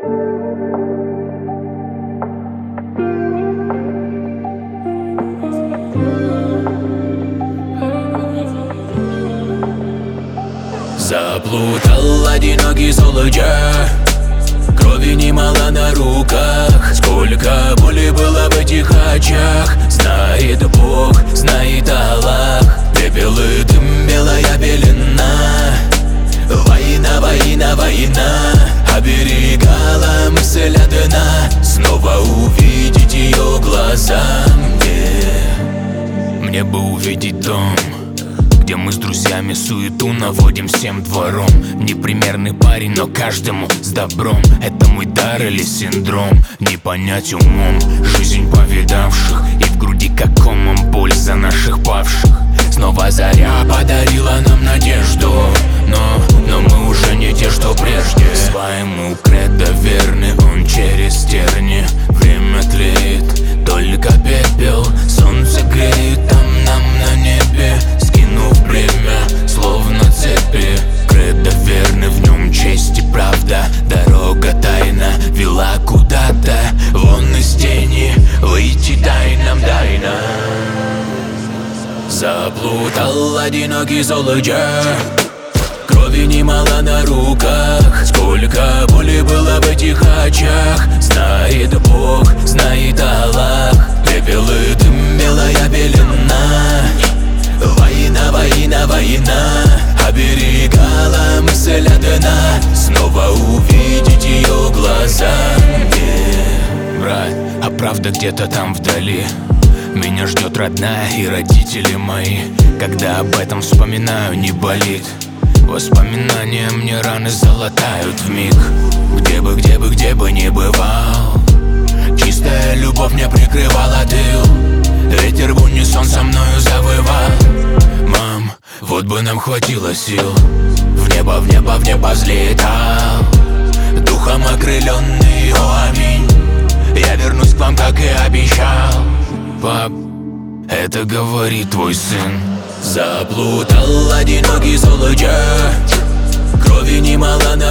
Заплутал одинокий солдат, крови немало на руках. Сколько боли было в этих очах. Знает Бог, знает Аллах. Пепел и дым, белая пелена. Война, война, война оберегала мысль одна. Снова увидеть ее глаза мне бы увидеть дом, где мы с друзьями суету наводим всем двором. Непримерный парень, но каждому с добром. Это мой дар или синдром, не понять умом. Жизнь повидавших, и в груди как комом боль за наших павших. Снова заря подарила нам надежду, но мы уже не те, что прежде. Своему кредо верны, он через терни. Время тлеет, только пепел. Солнце греет там нам на небе, скинув бремя, словно цепи. Кредо верны, в нем честь и правда. Дорога тайна вела куда-то, вон из тени выйти дай нам, дай нам. Заплутал одинокий солдат, крови немало на руках. Сколько боли было в этих очах. Знает Бог, знает Аллах. Пепел и дым, белая пелена. Война, война, война оберегала мысль одна. Снова увидеть ее глаза брат, а правда где-то там вдали. Меня ждет родная и родители мои. Когда об этом вспоминаю, не болит. Воспоминания мне раны залатают вмиг. Где бы не бывал, чистая любовь мне прикрывала тыл. Ветер в унисон со мною завывал. Мам, вот бы нам хватило сил. В небо взлетал, духом окрыленный, о аминь. Я вернусь к вам, как и обещал. Пап, это говорит твой сын. Заплутал одинокий солдат, крови немало на